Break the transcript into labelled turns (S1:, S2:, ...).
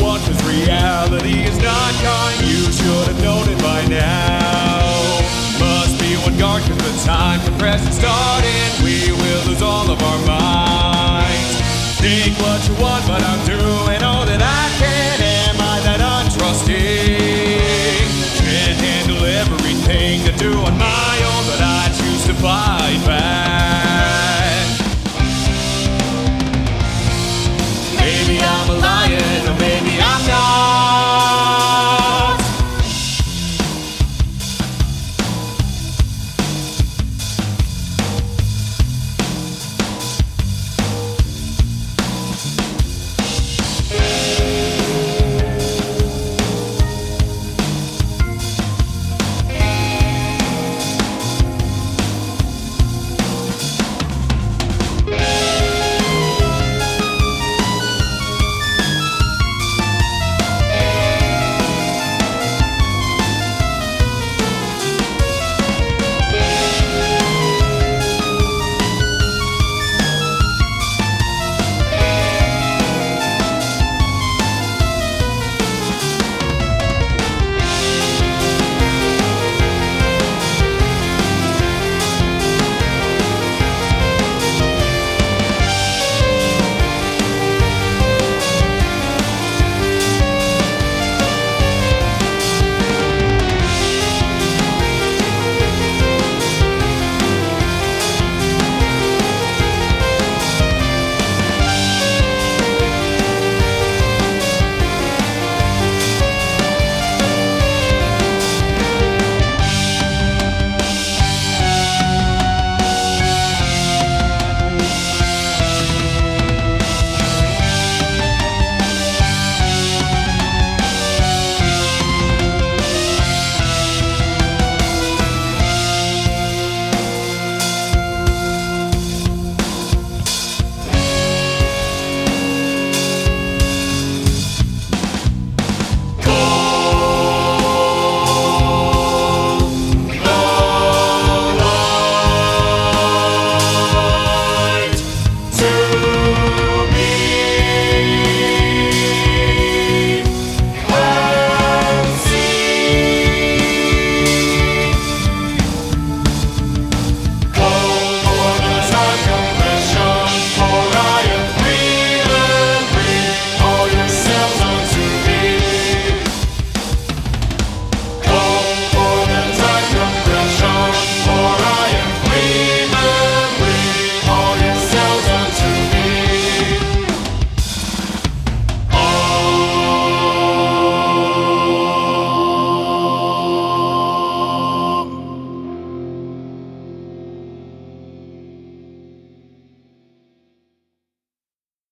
S1: one, 'cause reality is not kind. You should have known it by now. Must be one guard, 'cause the time compression started. We will lose all of our minds. Think what you want, but I'm doing all that I can. Am I that untrusting? Can't handle everything to do on my own, but I choose to fight back.